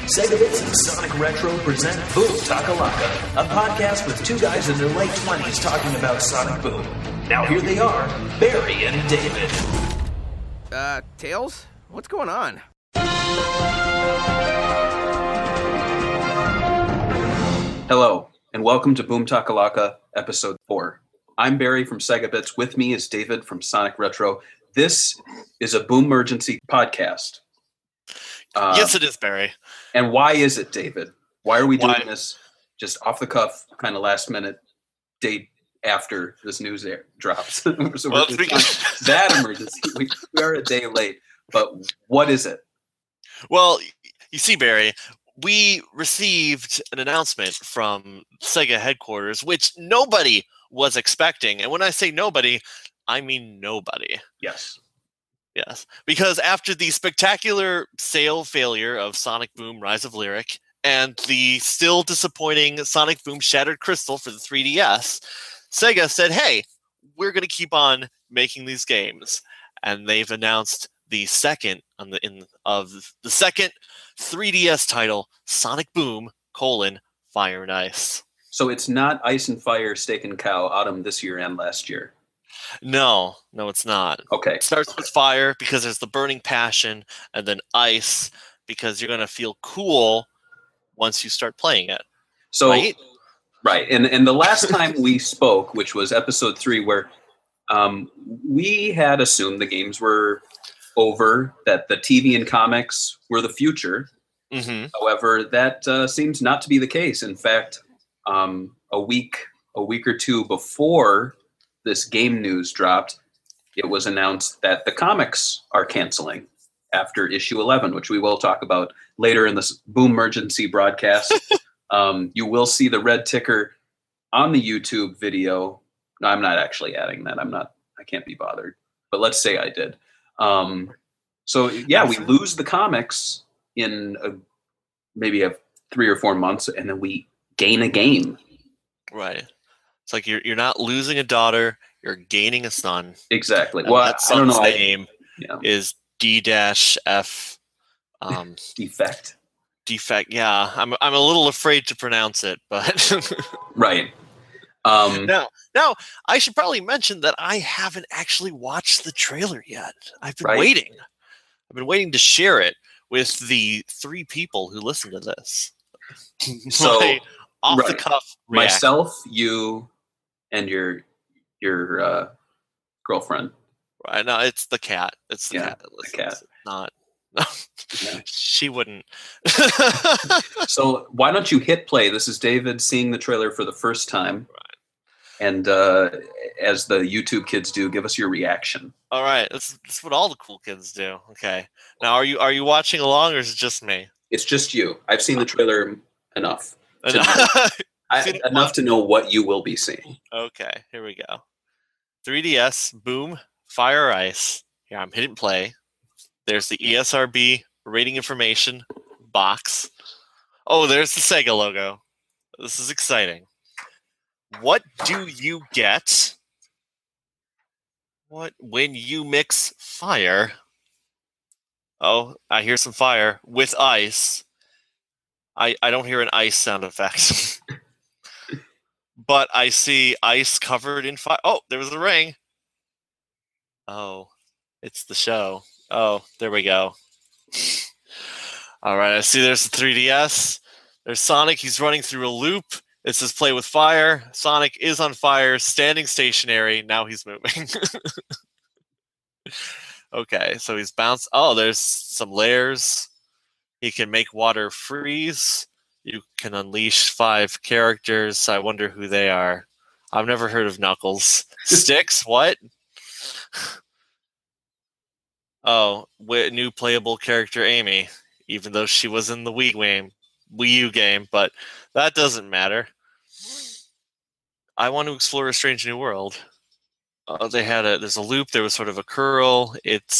Segabits and Sonic Retro present Boom Takalaka, a podcast with two guys in their late 20s talking about Sonic Boom. Now here they are, Barry and David. Tails? What's going on? Hello, and welcome to Boom Takalaka, Episode 4. I'm Barry from Segabits. With me is David from Sonic Retro. This is a Boom-mergency podcast. Yes, it is, Barry. And why is it, David? Why are we doing this just off the cuff, kind of last minute, day after this news drops? So Well, it's that emergency. We are a day late, but what is it? Well, you see, Barry, we received an announcement from Sega headquarters, which nobody was expecting. And when I say nobody, I mean nobody. Yes. Yes, because after the spectacular sale failure of Sonic Boom Rise of Lyric and the still disappointing Sonic Boom Shattered Crystal for the 3DS, Sega said, hey, we're going to keep on making these games. And they've announced the second of the second 3DS title, Sonic Boom: Fire and Ice. So it's not Ice and Fire, Steak and Cow, Autumn this year and last year. No, it's not. Okay. It starts with fire because there's the burning passion, and then ice because you're going to feel cool once you start playing it. So, right? And the last time we spoke, which was episode 3, where we had assumed the games were over, that the TV and comics were the future. Mm-hmm. However, that seems not to be the case. In fact, a week or two before this game news dropped, it was announced that the comics are canceling after issue 11, which we will talk about later in this Boom-mergency broadcast. You will see the red ticker on the YouTube video. No, I'm not actually adding that. I can't be bothered. But let's say I did. We lose the comics in maybe 3 or 4 months, and then we gain a game. Right. It's like you're not losing a daughter, you're gaining a son. Exactly. And Well, that I don't know. son's name is D-F. Defect. Defect. Yeah, I'm a little afraid to pronounce it, but Right. Now, I should probably mention that I haven't actually watched the trailer yet. I've been waiting. I've been waiting to share it with the 3 people who listen to this. So, off the cuff reaction. Myself, you, and your girlfriend. Right. No, it's the cat. It's the cat. The cat. Not. No, she wouldn't. So why don't you hit play? This is David seeing the trailer for the first time. Right. And as the YouTube kids do, give us your reaction. All right. That's what all the cool kids do. Okay. Now, are you watching along, or is it just me? It's just you. I've seen the trailer enough. Enough to know what you will be seeing. Okay, here we go. 3DS, Boom, Fire, Ice. Here, I'm hitting play. There's the ESRB rating information box. Oh, there's the Sega logo. This is exciting. What do you get when you mix fire? Oh, I hear some fire with ice. I don't hear an ice sound effect. But I see ice covered in fire. Oh, there was a ring. Oh, it's the show. Oh, there we go. All right, I see there's the 3DS. There's Sonic. He's running through a loop. It says play with fire. Sonic is on fire, standing stationary. Now he's moving. Okay, so he's bounced. Oh, there's some layers. He can make water freeze. You can unleash 5 characters. I wonder who they are. I've never heard of Knuckles. Sticks? What? Oh, new playable character Amy, even though she was in the Wii U game, but that doesn't matter. I want to explore a strange new world. There's a loop, there was sort of a curl.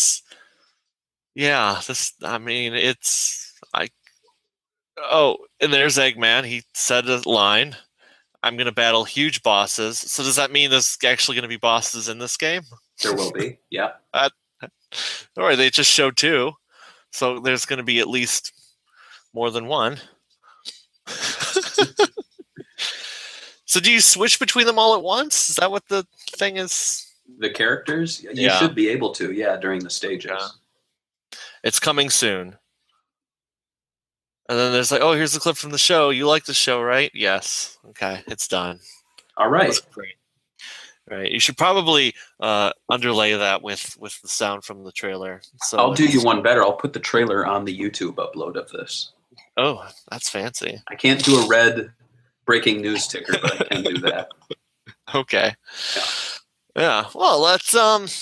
And there's Eggman. He said a line. I'm going to battle huge bosses. So does that mean there's actually going to be bosses in this game? There will be, yeah. All right, they just showed 2. So there's going to be at least more than one. So do you switch between them all at once? Is that what the thing is? The characters? You Yeah. should be able to, during the stages. Yeah. It's coming soon. And then there's like, oh, here's the clip from the show. You like the show, right? Yes. Okay, it's done. All right. That's great. Right. You should probably underlay that with the sound from the trailer. So I'll do you one better. I'll put the trailer on the YouTube upload of this. Oh, that's fancy. I can't do a red breaking news ticker, but I can do that. Okay. Yeah. Well, let's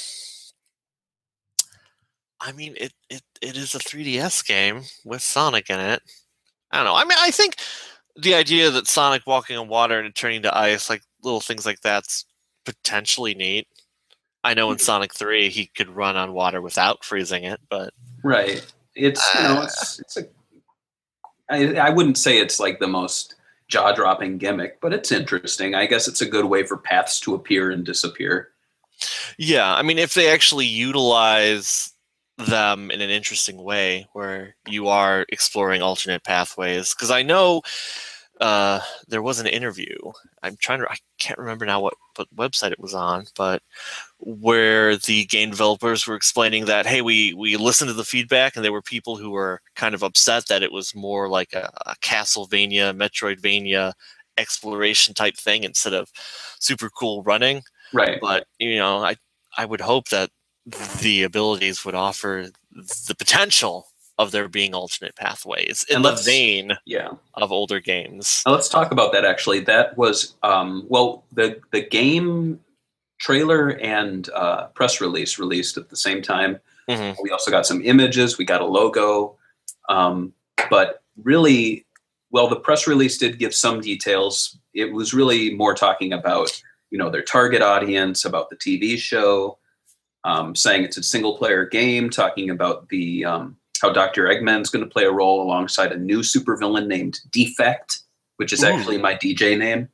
I mean, it is a 3DS game with Sonic in it. I don't know. I mean, I think the idea that Sonic walking on water and turning to ice, like little things like that's potentially neat. I know in Sonic 3 he could run on water without freezing it, but right. It's I wouldn't say it's like the most jaw-dropping gimmick, but it's interesting. I guess it's a good way for paths to appear and disappear. Yeah, I mean, if they actually utilize them in an interesting way where you are exploring alternate pathways, because I know there was an interview. I can't remember now what website it was on, but where the game developers were explaining that, hey, we listened to the feedback, and there were people who were kind of upset that it was more like a Castlevania, Metroidvania exploration type thing instead of super cool running. Right. But I would hope that the abilities would offer the potential of there being alternate pathways in the vein of older games. Now let's talk about that, actually. That was, the game trailer and press release released at the same time. Mm-hmm. We also got some images. We got a logo. But really, the press release did give some details. It was really more talking about, their target audience, about the TV show, saying it's a single-player game, talking about the how Dr. Eggman's going to play a role alongside a new supervillain named Defect, which is actually my DJ name,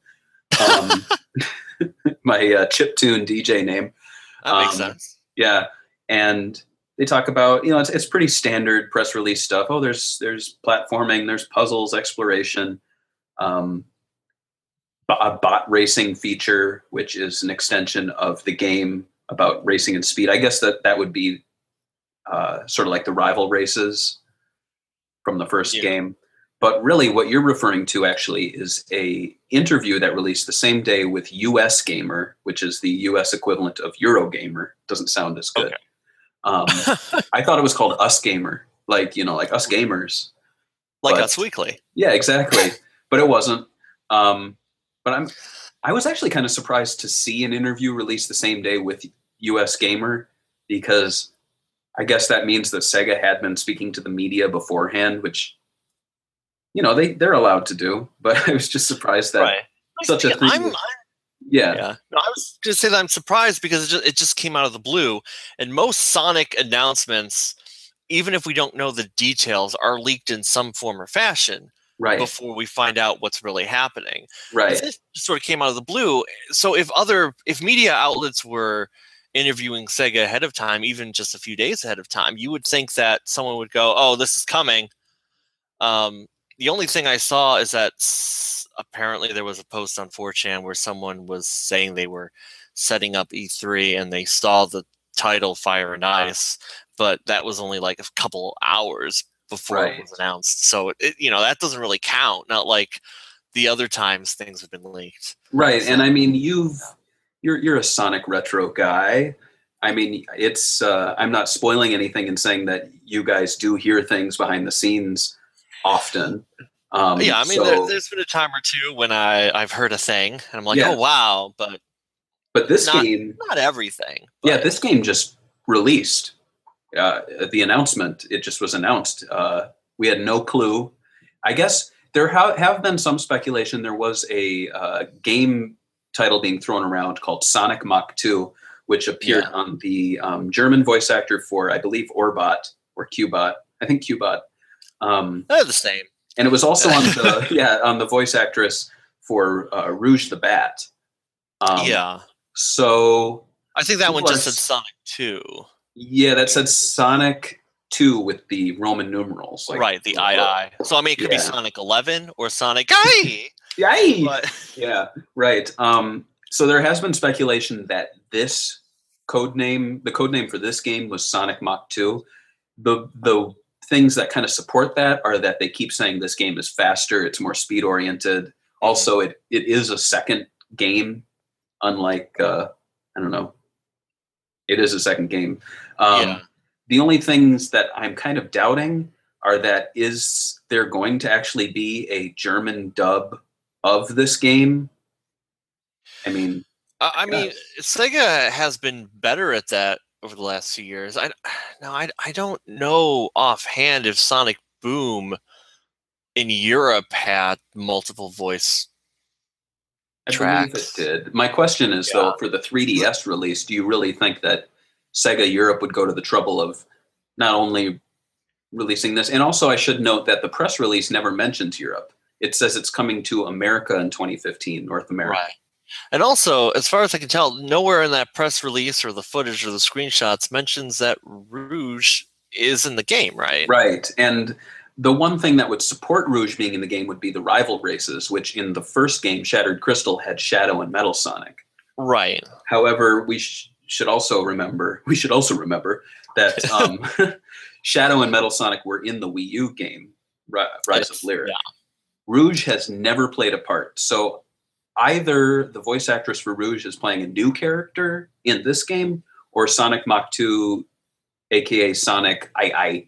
my chiptune DJ name. That makes sense. Yeah, and they talk about it's pretty standard press release stuff. Oh, there's platforming, there's puzzles, exploration, a bot racing feature, which is an extension of the game about racing and speed. I guess that would be sort of like the rival races from the first game. But really what you're referring to actually is a interview that released the same day with US Gamer, which is the US equivalent of Eurogamer. Doesn't sound as good. Okay. I thought it was called Us Gamer, like Us Gamers. Like Us Weekly. Yeah, exactly. But it wasn't. But I was actually kind of surprised to see an interview released the same day with US Gamer, because I guess that means that Sega had been speaking to the media beforehand, which, they're allowed to do. But I was just surprised that such a thing. Yeah. No, I was going to say that I'm surprised because it just came out of the blue. And most Sonic announcements, even if we don't know the details, are leaked in some form or fashion. Right. Before we find out what's really happening. Right. This sort of came out of the blue. So if media outlets were interviewing Sega ahead of time, even just a few days ahead of time, you would think that someone would go, oh, this is coming. The only thing I saw is that apparently there was a post on 4chan where someone was saying they were setting up E3 and they saw the title Fire and Ice, but that was only like a couple hours before it was announced. So that doesn't really count. Not like the other times things have been leaked. Right. So, and I mean, you're a Sonic retro guy. I mean, it's I'm not spoiling anything in saying that you guys do hear things behind the scenes often. Yeah, I mean, there's been a time or two when I've heard a thing and I'm like, oh wow, but this game, not everything. Yeah, this game just released. The announcement, it just was announced. We had no clue. I guess there have been some speculation. There was a game title being thrown around called Sonic Mach 2, which appeared on the German voice actor for, I believe, Orbot or Cubot. I think Cubot. They're the same. And it was also on the on the voice actress for Rouge the Bat. So I think that one just said Sonic 2. Yeah, that said Sonic 2 with the Roman numerals. Like, right, the II. So I mean, it could be Yeah. Sonic 11 or Sonic I. Yay! But Yeah, right. So there has been speculation that this the code name for this game was Sonic Mach 2. The things that kind of support that are that they keep saying this game is faster, it's more speed oriented. Also, it is a second game, unlike I don't know. It is a second game. yeah. The only things that I'm kind of doubting are that is there going to actually be a German dub of this game? I mean, I mean, Sega has been better at that over the last few years. I don't know offhand if Sonic Boom in Europe had multiple voice I tracks. believe it did. My question is, though, for the 3DS release, do you really think that Sega Europe would go to the trouble of not only releasing this, and also I should note that the press release never mentions Europe. It says it's coming to America in 2015, North America. Right. And also, as far as I can tell, nowhere in that press release or the footage or the screenshots mentions that Rouge is in the game, right? Right. And the one thing that would support Rouge being in the game would be the rival races, which in the first game, Shattered Crystal, had Shadow and Metal Sonic. Right. However, we should also remember that Shadow and Metal Sonic were in the Wii U game, Rise of Lyric. Yeah. Rouge has never played a part. So either the voice actress for Rouge is playing a new character in this game, or Sonic Mach 2, aka Sonic II,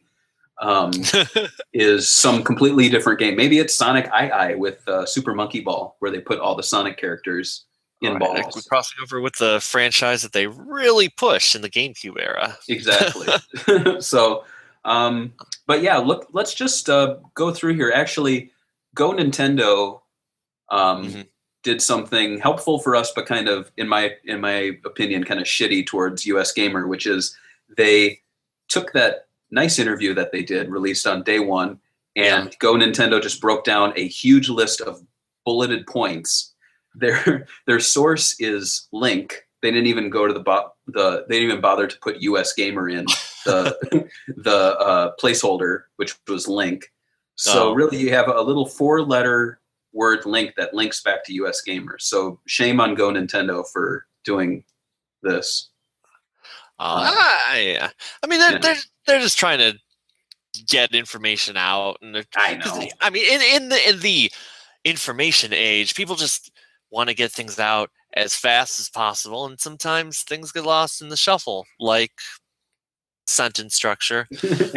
is some completely different game. Maybe it's Sonic II with Super Monkey Ball, where they put all the Sonic characters in balls. We're crossing over with the franchise that they really pushed in the GameCube era. Exactly. So, but yeah, look, let's just go through here. Actually, Go Nintendo did something helpful for us, but kind of, in my opinion, kind of shitty towards US Gamer, which is they took that nice interview that they did, released on day one, and Go Nintendo just broke down a huge list of bulleted points. Their source is Link. They didn't even go to they didn't even bother to put US Gamer in the placeholder, which was Link. So really, you have a little 4-letter word link that links back to US Gamer. So shame on Go Nintendo for doing this. I mean, they're just trying to get information out, and I know. I mean, in the information age, people just want to get things out as fast as possible, and sometimes things get lost in the shuffle, like sentence structure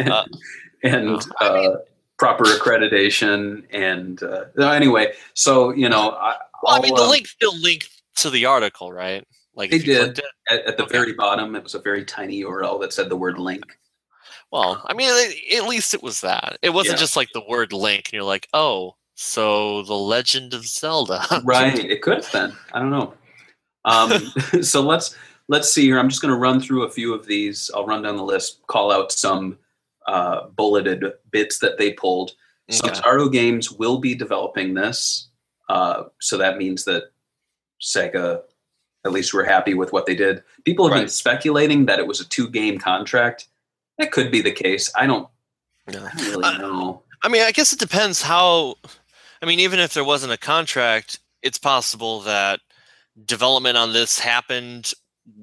and proper accreditation. And anyway, so I mean, the link still linked to the article, right? Like they did at the very bottom. It was a very tiny URL that said the word link. Well, I mean, at least it was that. It wasn't just like the word link, and you're like, oh, so the Legend of Zelda. Right. It could have been. I don't know. So let's see here. I'm just going to run through a few of these. I'll run down the list, call out some bulleted bits that they pulled. Okay. Samsaro Games will be developing this. So that means that Sega, at least, we're happy with what they did. People have been speculating that it was a 2-game contract. That could be the case. I don't really know. I mean, I guess it depends how. I mean, even if there wasn't a contract, it's possible that development on this happened,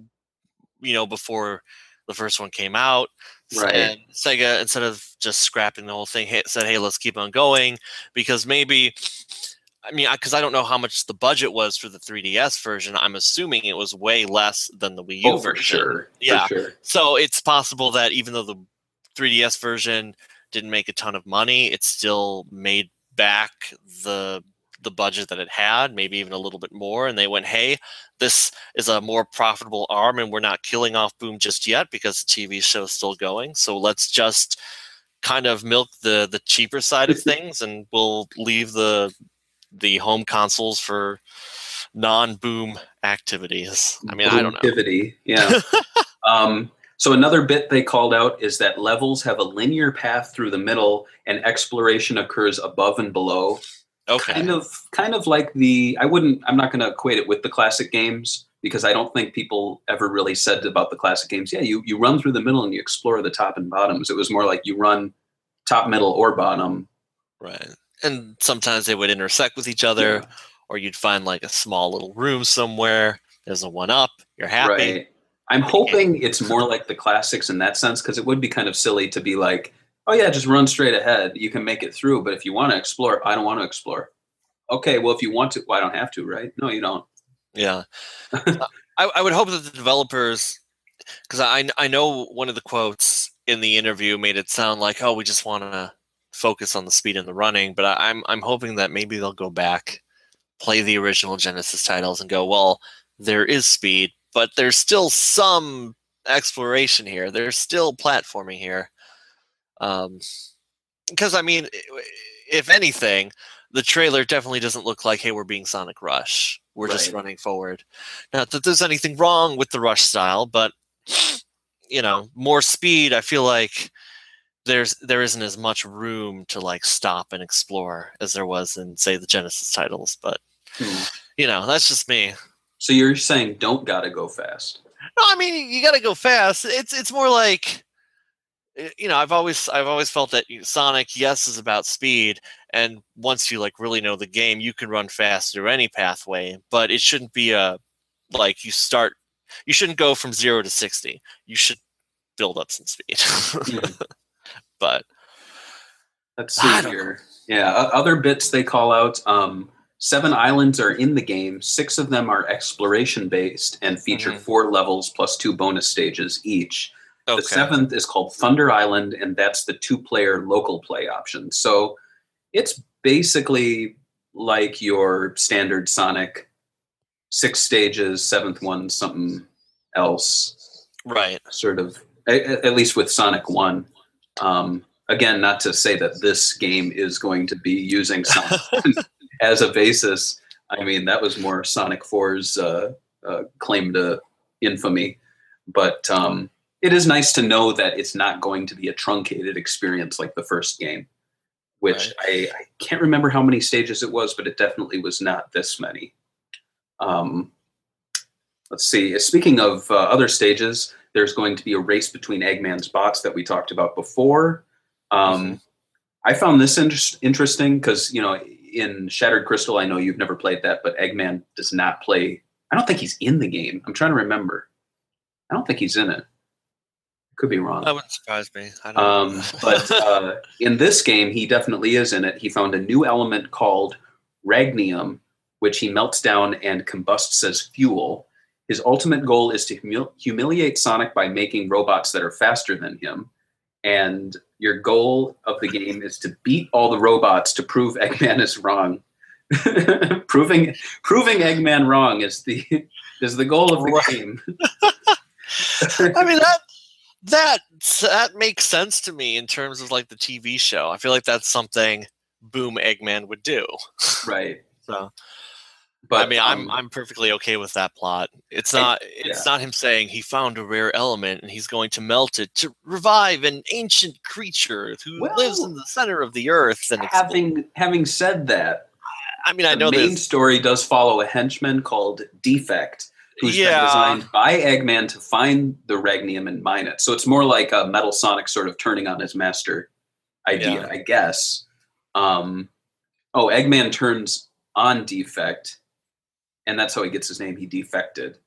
before the first one came out. Right. And Sega, instead of just scrapping the whole thing, said, hey, let's keep on going. Because maybe, because I don't know how much the budget was for the 3DS version. I'm assuming it was way less than the Wii U version. For sure. Yeah. For sure. So it's possible that even though the 3DS version didn't make a ton of money, it still made back the budget that it had, maybe even a little bit more, and they went, hey, this is a more profitable arm, and we're not killing off Boom just yet because the TV show is still going, so let's just kind of milk the cheaper side of things, and we'll leave the home consoles for non-Boom activities. I mean, I don't know. Yeah. So another bit they called out is that levels have a linear path through the middle and exploration occurs above and below. Okay. Kind of like I'm not going to equate it with the classic games, because I don't think people ever really said about the classic games, yeah, you run through the middle and you explore the top and bottoms. It was more like you run top, middle, or bottom. Right. And sometimes they would intersect with each other, Yeah. or you'd find like a small little room somewhere. There's a one up. You're happy. Right. I'm hoping it's more like the classics in that sense, because it would be kind of silly to be like, oh yeah, just run straight ahead. You can make it through. But if you want to explore, I don't want to explore. Okay, well, if you want to, well, I don't have to, right? No, you don't. Yeah. I would hope that the developers, because I know one of the quotes in the interview made it sound like, oh, we just want to focus on the speed and the running. But I'm hoping that maybe they'll go back, play the original Genesis titles, and go, well, there is speed, but there's still some exploration here. There's still platforming here. Because I mean, if anything, the trailer definitely doesn't look like, hey, we're being Sonic Rush. We're just running forward. Not that there's anything wrong with the Rush style, but more speed. I feel like there isn't as much room to like stop and explore as there was in, say, the Genesis titles. But that's just me. So you're saying don't gotta go fast? No, I mean you gotta go fast. It's more like, I've always felt that Sonic, yes, is about speed, and once you like really know the game, you can run fast through any pathway. But it shouldn't be you shouldn't go from 0 to 60. You should build up some speed. But let's see here. Yeah, other bits they call out. 7 islands are in the game. 6 of them are exploration based and feature 4 levels plus 2 bonus stages each. Okay. The 7th is called Thunder Island, and that's the 2-player local play option. So it's basically like your standard Sonic, 6 stages, 7th one something else. Right. Sort of, at least with Sonic 1. Again, not to say that this game is going to be using Sonic as a basis. I mean, that was more Sonic 4's claim to infamy. But it is nice to know that it's not going to be a truncated experience like the first game, which I can't remember how many stages it was, but it definitely was not this many. Let's see. Speaking of other stages, there's going to be a race between Eggman's bots that we talked about before. I found this interesting because, in Shattered Crystal, I know you've never played that, but Eggman does not play. I don't think he's in the game. I'm trying to remember. I don't think he's in it. Could be wrong. That wouldn't surprise me. I don't know. But in this game, he definitely is in it. He found a new element called Ragnium, which he melts down and combusts as fuel. His ultimate goal is to humiliate Sonic by making robots that are faster than him. And your goal of the game is to beat all the robots to prove Eggman is wrong. proving Eggman wrong is the goal of the game. I mean that makes sense to me in terms of like the TV show. I feel like that's something Boom Eggman would do. Right. So, but I mean, I'm perfectly okay with that plot. It's not him saying he found a rare element and he's going to melt it to revive an ancient creature who lives in the center of the earth. And having said that, I mean, I know the main story does follow a henchman called Defect, who's been designed by Eggman to find the Ragnium and mine it. So it's more like a Metal Sonic sort of turning on his master idea, I guess. Eggman turns on Defect, and that's how he gets his name. He defected.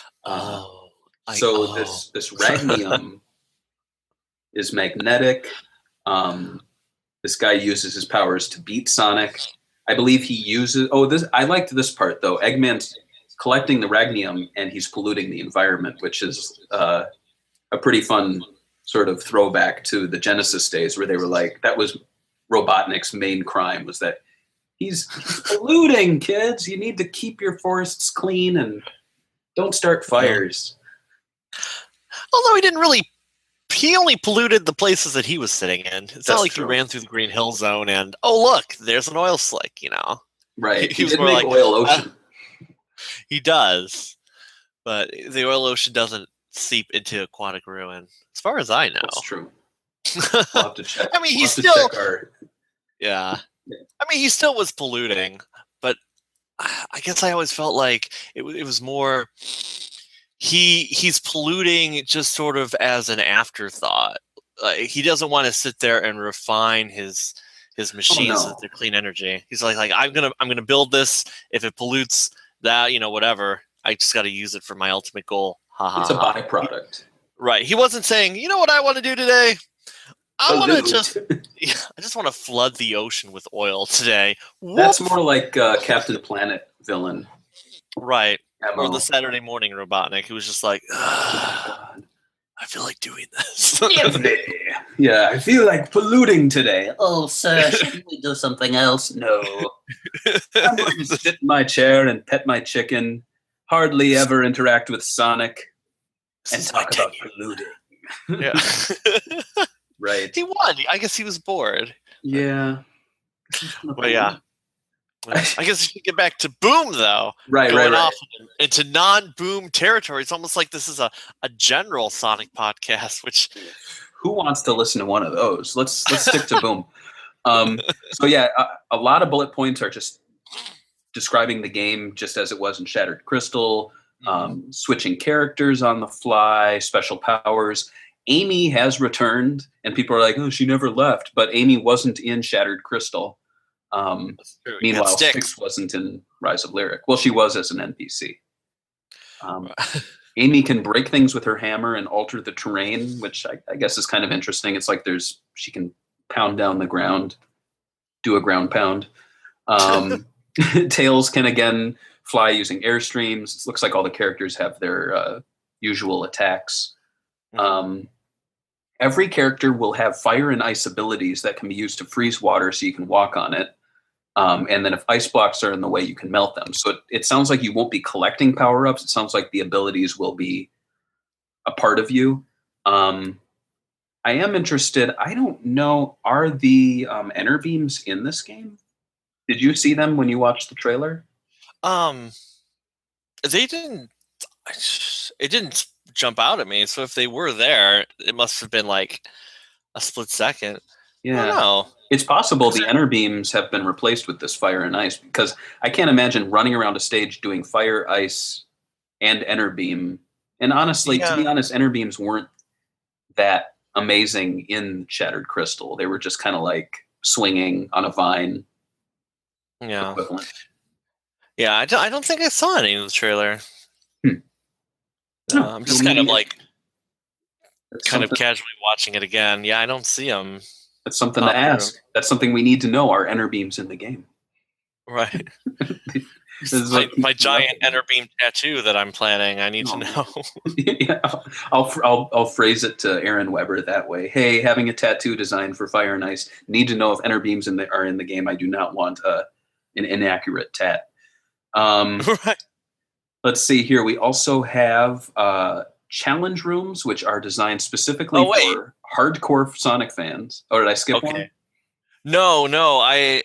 This Ragnium is magnetic. This guy uses his powers to beat Sonic. I believe he uses... I liked this part, though. Eggman's collecting the Ragnium, and he's polluting the environment, which is a pretty fun sort of throwback to the Genesis days, where they were like, that was Robotnik's main crime, was that he's polluting, kids. You need to keep your forests clean and don't start fires. Although he only polluted the places that he was sitting in. It's not like he ran through the Green Hill Zone and, look, there's an oil slick, Right. He did make Oil Ocean. He does. But the Oil Ocean doesn't seep into Aquatic Ruin, as far as I know. That's true. We'll have to check. I mean, he still was polluting, but I guess I always felt like it was more he's polluting just sort of as an afterthought. He doesn't want to sit there and refine his machines so that they're clean energy. He's like I'm gonna build this. If it pollutes that, whatever, I just got to use it for my ultimate goal. It's a byproduct. Right. He wasn't saying, you know what I want to do today? I want to I just want to flood the ocean with oil today. That's more like Captain Planet villain. Right. Or the Saturday Morning Robotnik, who was just like, I feel like doing this. Yeah, I feel like polluting today. Oh, sir, should we do something else? No. I'm going to sit in my chair and pet my chicken, hardly ever interact with Sonic, and talk about polluting. Yeah. Right. He won. I guess he was bored. Yeah. But yeah. I guess we should get back to Boom, though. Right. Off into non-Boom territory. It's almost like this is a general Sonic podcast, which... Who wants to listen to one of those? Let's stick to Boom. So yeah, a lot of bullet points are just describing the game just as it was in Shattered Crystal, switching characters on the fly, special powers. Amy has returned, and people are like, oh, she never left. But Amy wasn't in Shattered Crystal. Meanwhile, Styx wasn't in Rise of Lyric. Well, she was as an NPC. Amy can break things with her hammer and alter the terrain, which I guess is kind of interesting. It's like she can pound down the ground, do a ground pound. Tails can again fly using airstreams. It looks like all the characters have their usual attacks. Every character will have fire and ice abilities that can be used to freeze water so you can walk on it. And then if ice blocks are in the way, you can melt them. So it sounds like you won't be collecting power-ups. It sounds like the abilities will be a part of you. I am interested. I don't know. Are the Enter Beams in this game? Did you see them when you watched the trailer? They didn't. It didn't jump out at me. So if they were there, it must have been like a split second. Yeah. I don't know. It's possible the Enter Beams have been replaced with this fire and ice, because I can't imagine running around a stage doing fire, ice, and Enter Beam. And honestly, to be honest, Enter Beams weren't that amazing in Shattered Crystal. They were just kind of like swinging on a vine. Yeah. Equivalent. Yeah, I don't think I saw any in the trailer. I'm just kind of casually watching it again. Yeah, I don't see them. That's something to ask. That's something we need to know. Are Enter Beams in the game? Right. my giant Enter Beam tattoo that I'm planning. I need to know. Yeah, I'll phrase it to Aaron Weber that way. Hey, having a tattoo designed for fire and ice. Need to know if Enter Beams are in the game. I do not want an inaccurate tat. Right. Let's see here. We also have challenge rooms, which are designed specifically for hardcore Sonic fans. Oh, did I skip one? No. I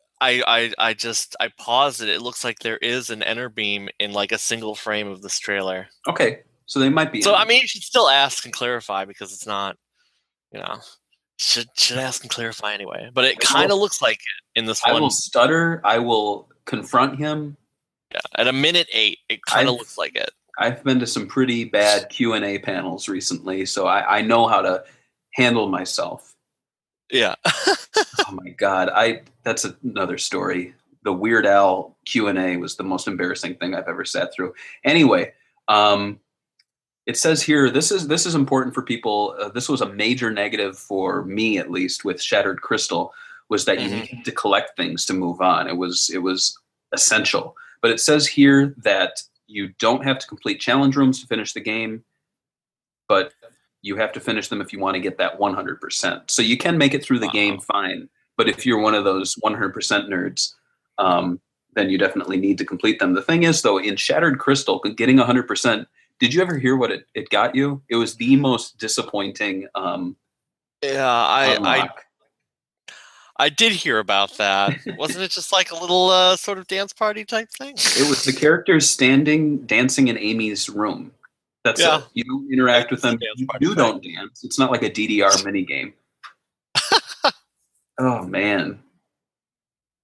paused it. It looks like there is an Enter Beam in like a single frame of this trailer. Okay, so they might be. So I mean, you should still ask and clarify, because it's not, should ask and clarify anyway. But it kind of looks like it in this one. I will stutter. I will confront him. Yeah, at a minute 8, it kind of looks like it. I've been to some pretty bad Q&A panels recently, so I know how to handle myself. Yeah. Oh my God. That's another story. The Weird Al Q&A was the most embarrassing thing I've ever sat through. Anyway, it says here, this is important for people. This was a major negative for me, at least, with Shattered Crystal, was that you needed to collect things to move on. It was essential. But it says here that you don't have to complete challenge rooms to finish the game, but you have to finish them if you want to get that 100%. So you can make it through the game fine, but if you're one of those 100% nerds, then you definitely need to complete them. The thing is, though, in Shattered Crystal, getting 100%, did you ever hear what it got you? It was the most disappointing unlock. I did hear about that. Wasn't it just like a little sort of dance party type thing? It was the characters dancing in Amy's room. That's it. You don't interact with them. You don't dance. It's not like a DDR minigame. Oh, man.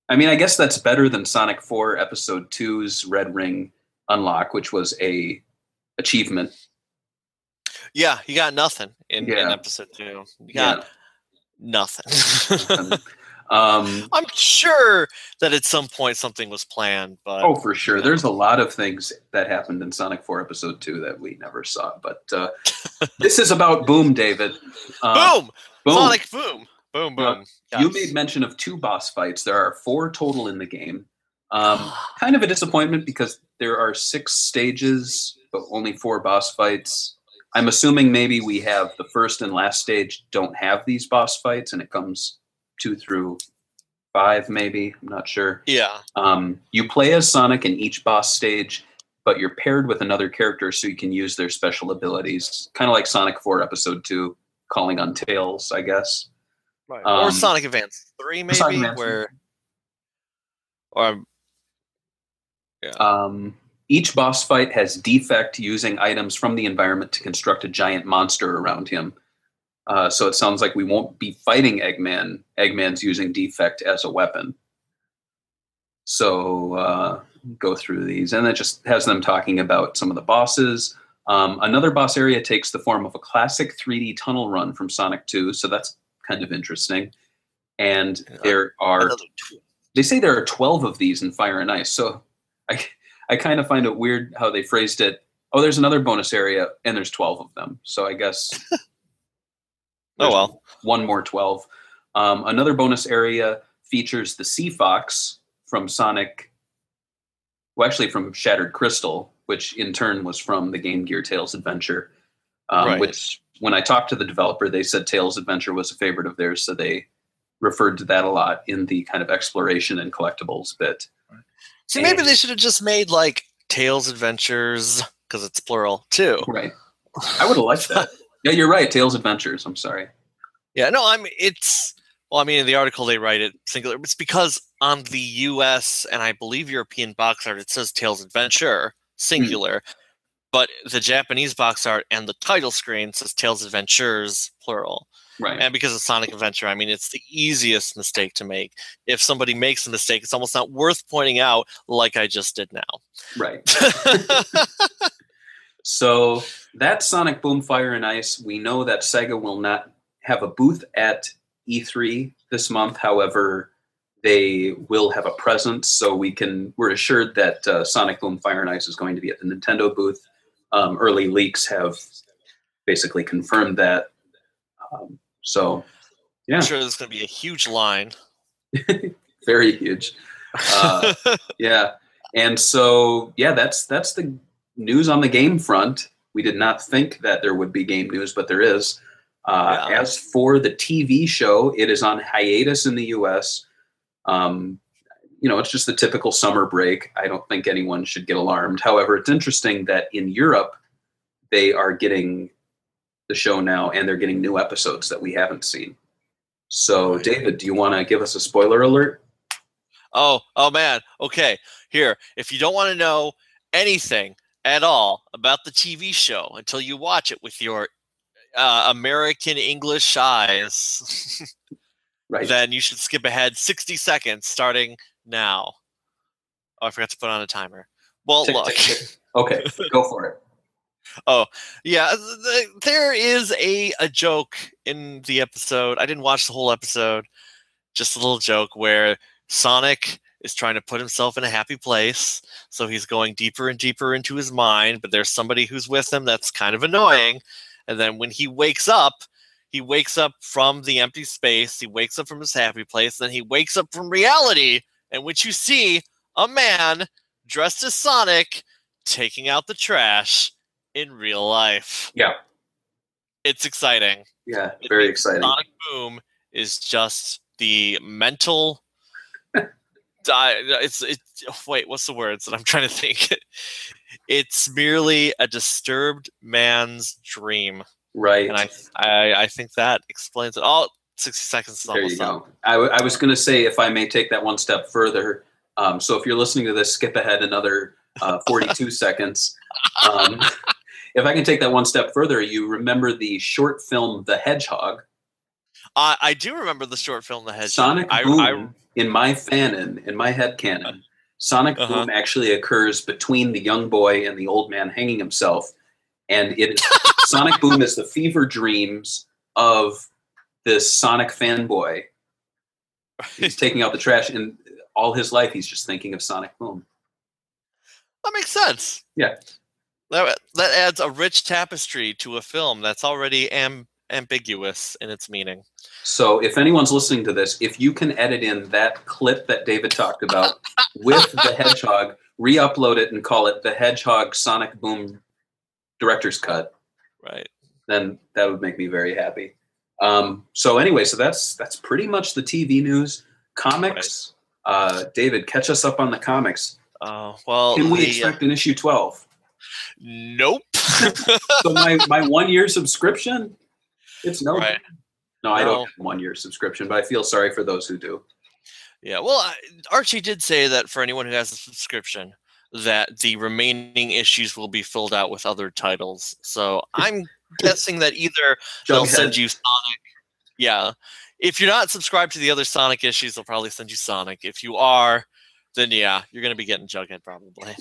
I mean, I guess that's better than Sonic 4 Episode 2's Red Ring Unlock, which was a achievement. Yeah, you got nothing in Yeah. episode 2. You got nothing. Um, I'm sure that at some point something was planned, but oh, for sure. There's a lot of things that happened in Sonic 4 Episode 2 that we never saw. But this is about Boom, David. Boom! Boom! Sonic Boom! Boom, boom. You Yes. made mention of 2 boss fights. There are 4 total in the game. Kind of a disappointment because there are 6 stages, but only 4 boss fights. I'm assuming maybe we have the first and last stage don't have these boss fights, and it comes 2 through 5, maybe. I'm not sure. Yeah. You play as Sonic in each boss stage, but you're paired with another character so you can use their special abilities. Kind of like Sonic 4 Episode 2, calling on Tails, I guess. Right. Or Sonic Advance 3, maybe, Sonic Advance where... Or... Yeah. Each boss fight has Defect using items from the environment to construct a giant monster around him. So it sounds like we won't be fighting Eggman. Eggman's using Defect as a weapon. So go through these. And it just has them talking about some of the bosses. Another boss area takes the form of a classic 3D tunnel run from Sonic 2. So that's kind of interesting. And there are... They say there are 12 of these in Fire and Ice. So I kind of find it weird how they phrased it. Oh, there's another bonus area, and there's 12 of them. So I guess... Oh, well. One more 12. Another bonus area features the Sea Fox from Sonic... Well, actually from Shattered Crystal, which in turn was from the Game Gear Tails Adventure. Right. Which, when I talked to the developer, they said Tails Adventure was a favorite of theirs, so they referred to that a lot in the kind of exploration and collectibles bit. See, maybe they should have just made, like, Tails Adventures, because it's plural, too. Right. I would have liked that. Yeah, you're right. Tails Adventures. I'm sorry. Yeah, no, I mean, it's... Well, I mean, in the article they write it singular. It's because on the U.S. and I believe European box art, it says Tails Adventure, singular. But the Japanese box art and the title screen says Tails Adventures, plural. Right. And because of Sonic Adventure, I mean, it's the easiest mistake to make. If somebody makes a mistake, it's almost not worth pointing out like I just did now. Right. So that's Sonic Boom, Fire and Ice. We know that Sega will not have a booth at E3 this month. However, they will have a presence, so we're assured that Sonic Boom, Fire and Ice is going to be at the Nintendo booth. Early leaks have basically confirmed that. So, yeah. I'm sure there's going to be a huge line. Very huge. Yeah. And so, yeah, that's the news on the game front. We did not think that there would be game news, but there is. As for the TV show, it is on hiatus in the U.S. It's just the typical summer break. I don't think anyone should get alarmed. However, it's interesting that in Europe, they are getting the show now, and they're getting new episodes that we haven't seen. So, David, do you want to give us a spoiler alert? Oh, man. Okay. Here, if you don't want to know anything at all about the TV show until you watch it with your American English eyes, right, then you should skip ahead 60 seconds starting now. Oh, I forgot to put on a timer. Well, tick, look. Tick, tick. Okay, go for it. Oh, yeah. There is a joke in the episode. I didn't watch the whole episode. Just a little joke where Sonic is trying to put himself in a happy place. So he's going deeper and deeper into his mind, but there's somebody who's with him that's kind of annoying. And then when he wakes up from the empty space. He wakes up from his happy place. Then he wakes up from reality. And which you see a man dressed as Sonic taking out the trash in real life. Yeah. It's exciting. Yeah, very exciting. Sonic Boom is just the mental... wait, what's the words that I'm trying to think? It's merely a disturbed man's dream. Right. And I think that explains it all. 60 seconds is there almost you go. up. I was going to say, if I may take that one step further, so if you're listening to this, skip ahead another 42 seconds. If I can take that one step further, you remember the short film The Hedgehog? I do remember the short film, The Hedgehog. Sonic Boom, in my headcanon, Sonic Uh-huh. Boom actually occurs between the young boy and the old man hanging himself. And Sonic Boom is the fever dreams of this Sonic fanboy. He's taking out the trash, and all his life he's just thinking of Sonic Boom. That makes sense. Yeah. That adds a rich tapestry to a film that's already ambiguous in its meaning. So if anyone's listening to this, if you can edit in that clip that David talked about with the Hedgehog, re-upload it and call it the Hedgehog Sonic Boom Director's Cut, right, then that would make me very happy. So that's pretty much the TV news. Comics, right. David, catch us up on the comics. Well, can we expect an issue 12? Nope. So my 1 year subscription, it's no. Right. No, I don't have a 1 year subscription, but I feel sorry for those who do. Yeah, well, Archie did say that for anyone who has a subscription, that the remaining issues will be filled out with other titles. So I'm guessing that either they'll send you Sonic. Yeah. If you're not subscribed to the other Sonic issues, they'll probably send you Sonic. If you are, then yeah, you're going to be getting Jughead probably.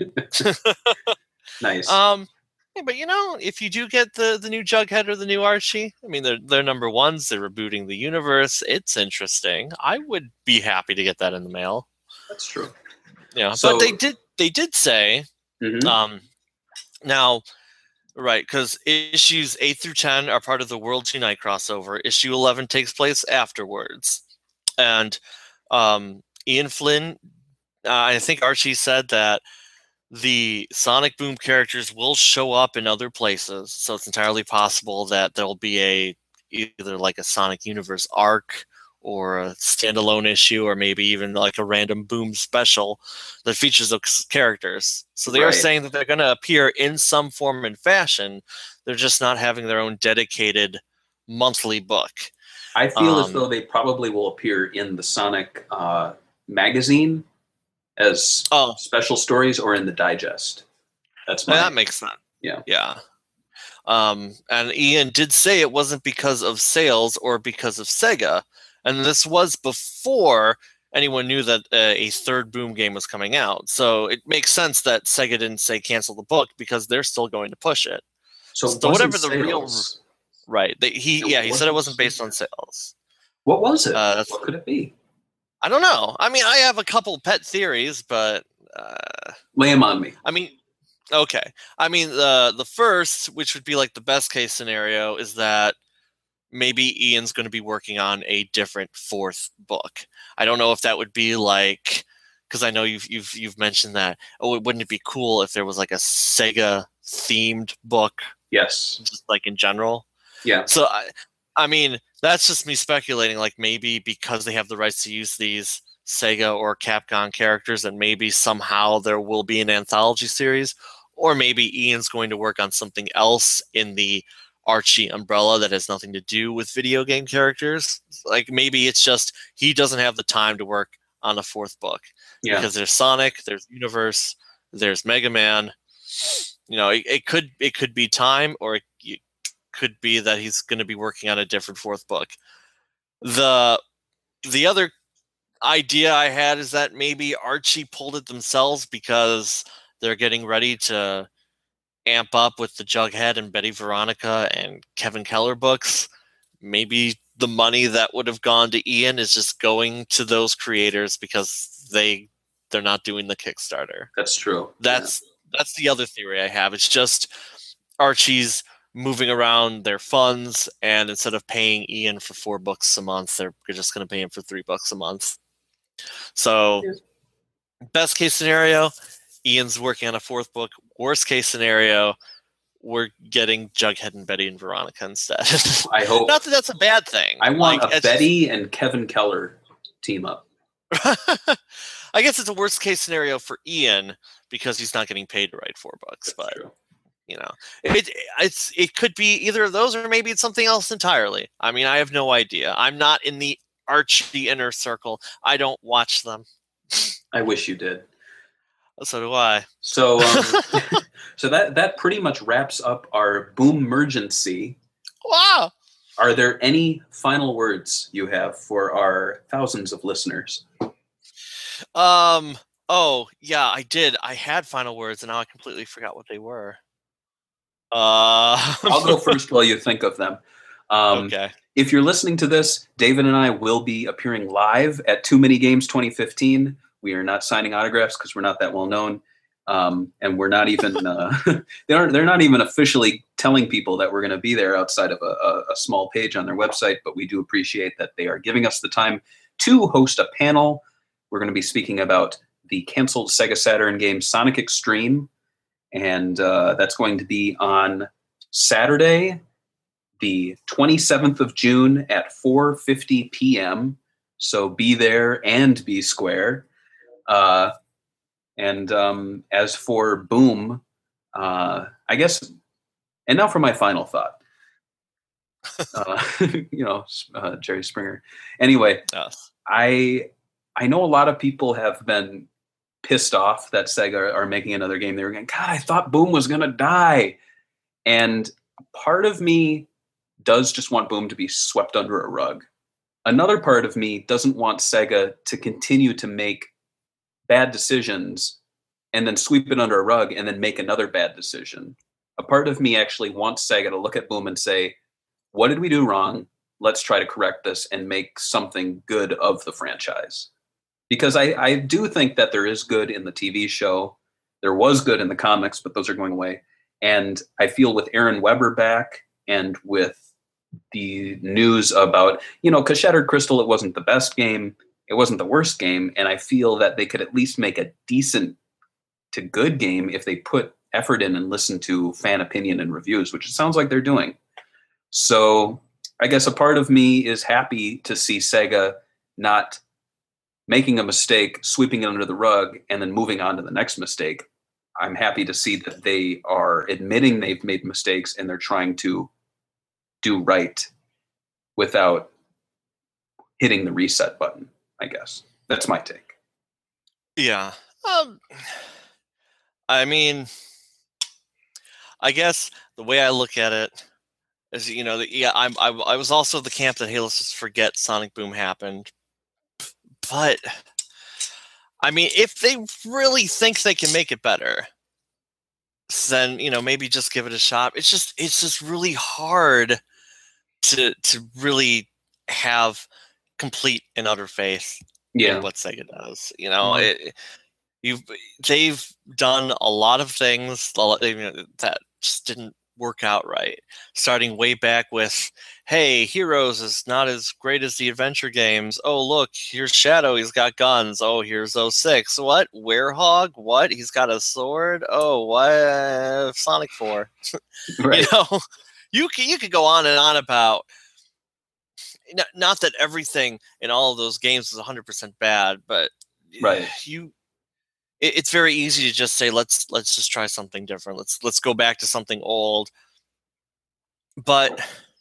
Nice. Yeah, but if you do get the new Jughead or the new Archie, I mean, they're number ones. They're rebooting the universe. It's interesting. I would be happy to get that in the mail. That's true. Yeah, so, but they did say, now, right, because issues 8 through 10 are part of the Worlds Unite crossover. Issue 11 takes place afterwards, and Ian Flynn, I think Archie said that the Sonic Boom characters will show up in other places, so it's entirely possible that there'll be either like a Sonic Universe arc or a standalone issue, or maybe even like a random Boom special that features those characters. So they are saying that they're going to appear in some form and fashion. They're just not having their own dedicated monthly book. I feel as though they probably will appear in the Sonic magazine as special stories, or in the digest. That makes sense. Yeah. And Ian did say it wasn't because of sales or because of Sega, and this was before anyone knew that a third Boom game was coming out. So it makes sense that Sega didn't say cancel the book, because they're still going to push it. So whatever the sales. Right. He said it wasn't based on sales. What was it? What could it be? I don't know. I mean, I have a couple pet theories, but lay them on me. I mean, okay. I mean, the first, which would be like the best case scenario, is that maybe Ian's going to be working on a different fourth book. I don't know if that would be like, because I know you've mentioned that. Oh, wouldn't it be cool if there was like a Sega themed book? Yes. Just like in general. Yeah. So I mean, that's just me speculating. Like maybe because they have the rights to use these Sega or Capcom characters, and maybe somehow there will be an anthology series, or maybe Ian's going to work on something else in the Archie umbrella that has nothing to do with video game characters. Like maybe it's just he doesn't have the time to work on a fourth book, because there's Sonic, there's Universe, there's Mega Man. It could be time, or it could be that he's going to be working on a different fourth book. The other idea I had is that maybe Archie pulled it themselves because they're getting ready to amp up with the Jughead and Betty Veronica and Kevin Keller books. Maybe the money that would have gone to Ian is just going to those creators because they're not doing the Kickstarter. That's true. That's the other theory I have. It's just Archie's moving around their funds, and instead of paying Ian for 4 books a month, they're just going to pay him for $3 a month. So best case scenario, Ian's working on a fourth book. Worst case scenario, we're getting Jughead and Betty and Veronica instead. I hope. Not that that's a bad thing. I want a Betty and Kevin Keller team up. I guess it's a worst case scenario for Ian because he's not getting paid to write 4 books. That's true. It could be either of those, or maybe it's something else entirely. I mean, I have no idea. I'm not in the Archie inner circle. I don't watch them. I wish you did. So do I. So, so that pretty much wraps up our Boom emergency. Wow. Are there any final words you have for our thousands of listeners? Oh yeah, I did. I had final words, and now I completely forgot what they were. I'll go first while you think of them. Okay. If you're listening to this, David and I will be appearing live at Too Many Games 2015. We are not signing autographs because we're not that well known, and we're not even they're not even officially telling people that we're going to be there outside of a small page on their website. But we do appreciate that they are giving us the time to host a panel. We're going to be speaking about the canceled Sega Saturn game Sonic X-treme, and that's going to be on Saturday, the 27th of June at 4:50 p.m. So be there and be square. And as for Boom, I guess, and now for my final thought. Jerry Springer. Anyway, Yes. I know a lot of people have been pissed off that Sega are making another game. They were going, God, I thought Boom was going to die. And part of me does just want Boom to be swept under a rug. Another part of me doesn't want Sega to continue to make bad decisions and then sweep it under a rug and then make another bad decision. A part of me actually wants Sega to look at Boom and say, what did we do wrong? Let's try to correct this and make something good of the franchise. Because I do think that there is good in the TV show. There was good in the comics, but those are going away. And I feel with Aaron Weber back and with the news about, because Shattered Crystal, it wasn't the best game. It wasn't the worst game. And I feel that they could at least make a decent to good game if they put effort in and listen to fan opinion and reviews, which it sounds like they're doing. So I guess a part of me is happy to see Sega not making a mistake, sweeping it under the rug, and then moving on to the next mistake. I'm happy to see that they are admitting they've made mistakes and they're trying to do right without hitting the reset button, I guess. That's my take. Yeah. I mean, I guess the way I look at it is, I was also the camp that, hey, let's just forget Sonic Boom happened. But I mean, if they really think they can make it better, then maybe just give it a shot. It's just really hard to really have complete and utter faith in what Sega does. They've done a lot of things that just didn't work out right. Starting way back with, hey, Heroes is not as great as the adventure games. Oh, look, here's Shadow. He's got guns. Oh, here's 06. What? Werehog? What? He's got a sword? Oh, what? Sonic 4. Right. You could go on and on about, not that everything in all of those games is 100% bad, but right. It's very easy to just say, let's just try something different. Let's go back to something old. But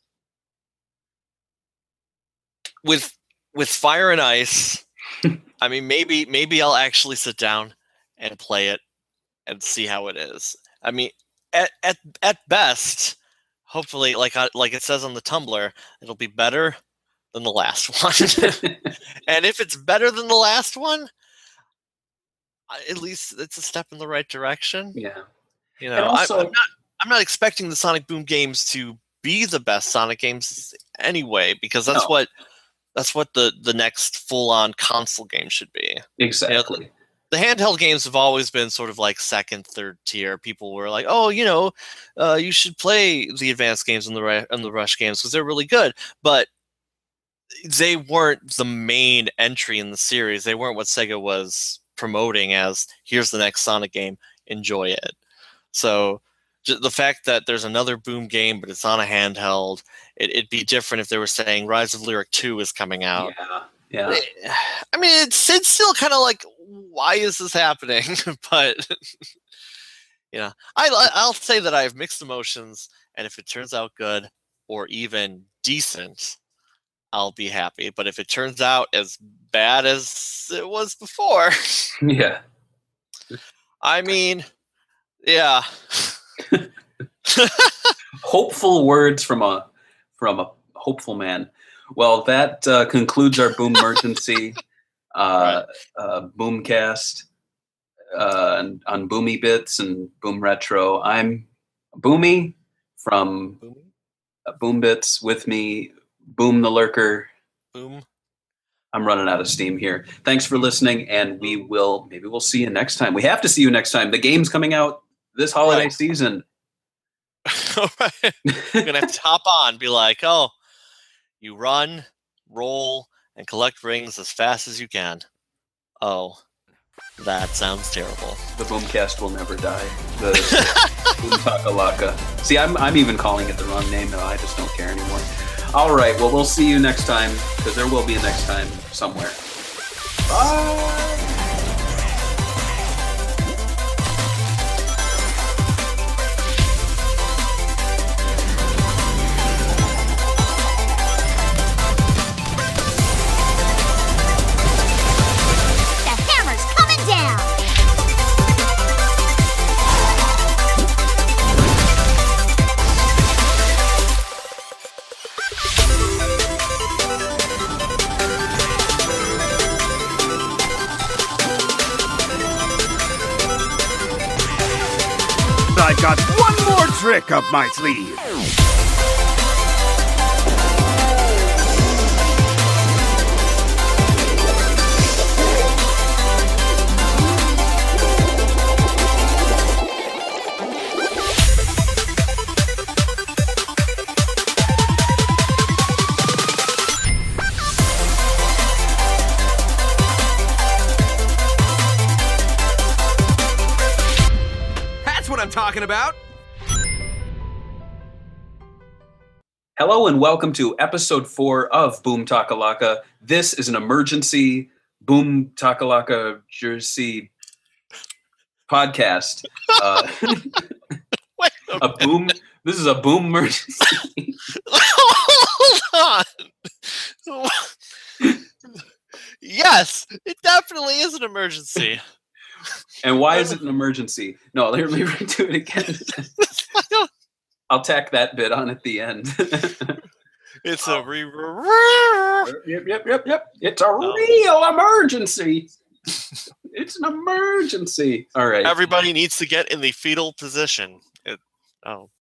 with Fire and Ice, I mean, maybe I'll actually sit down and play it and see how it is. I mean, at best, hopefully, like it says on the Tumblr, it'll be better than the last one. And if it's better than the last one, at least it's a step in the right direction. Yeah. And also, I'm not expecting the Sonic Boom games to be the best Sonic games anyway, because that's what the next full-on console game should be. Exactly. The handheld games have always been sort of like second, third tier. People were like, "Oh, you should play the advanced games and the rush games because they're really good." But they weren't the main entry in the series. They weren't what Sega was promoting as, here's the next Sonic game, enjoy it. So the fact that there's another Boom game, but it's on a handheld, it'd be different if they were saying Rise of Lyric 2 is coming out. Yeah. I mean, it's still kind of like, why is this happening? But I'll say that I have mixed emotions, and if it turns out good or even decent, I'll be happy. But if it turns out as bad as it was before, yeah. I mean, yeah. Hopeful words from a hopeful man. Well, that concludes our Boom Emergency Boomcast on Boomy Bits and Boom Retro. I'm Boomy from Boom Bits. With me, Boom the Lurker. Boom. I'm running out of steam here. Thanks for listening, and maybe we'll see you next time. We have to see you next time. The game's coming out this holiday season. All right. You're going to have to hop on, be like, oh, you run, roll, and collect rings as fast as you can. Oh, that sounds terrible. The Boomcast will never die. The Boom Takalaka. See, I'm even calling it the wrong name now. I just don't care anymore. All right. Well, we'll see you next time, because there will be a next time somewhere. Bye. I got one more trick up my sleeve. I'm talking about. Hello and welcome to episode 4 of Boom Takalaka. This is an emergency Boom Takalaka Jersey podcast. Wait a boom. This is a boom emergency. Hold on. Yes, it definitely is an emergency. And why is it an emergency? No, let me redo it again. I'll tack that bit on at the end. It's a Yep. It's a real emergency. It's an emergency. All right. Everybody needs to get in the fetal position.